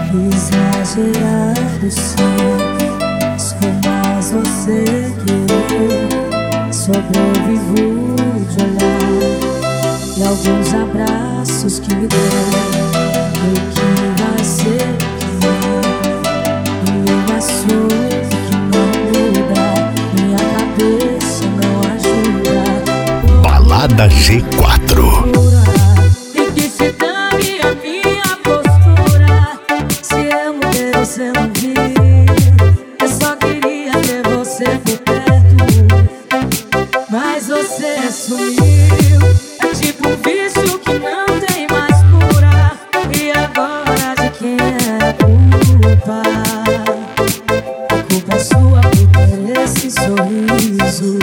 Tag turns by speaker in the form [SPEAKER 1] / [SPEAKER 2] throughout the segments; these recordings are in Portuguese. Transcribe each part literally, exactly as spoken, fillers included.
[SPEAKER 1] Exagerado sim, sou mais você que eu. Sobrevivo de olhar e alguns abraços que me deu. O que vai ser de mim? E eu assumo que não muda, minha cabeça não ajuda.
[SPEAKER 2] Balada G quatro.
[SPEAKER 1] E que se dane a minha postura, se eu mudei você não viu. Eu só queria ter você por perto, mas você sumiu. É tipo um vício que não tem mais cura. E agora de quem é a culpa? A culpa é sua por ter esse sorriso,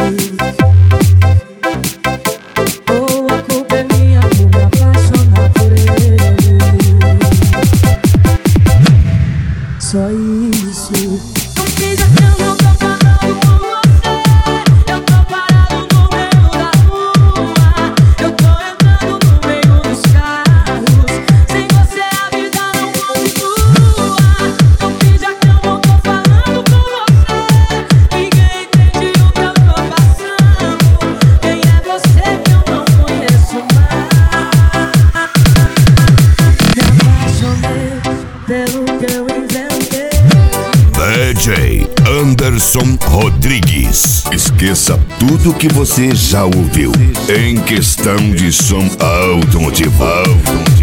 [SPEAKER 1] ou a culpa é minha por me apaixonar por ele. Só isso. Não fiz a cama, eu tô falando com você. Eu tô parado no meio da rua. Eu tô entrando no meio dos carros. Sem você a vida não continua. Não fiz a cama, eu tô falando com você. Ninguém entende o que eu tô passando. Quem é você que eu não conheço mais? Me apaixonei pelo que eu inventei.
[SPEAKER 2] D J Anderson Rodrigues. Esqueça tudo que você já ouviu em questão de som automotivo.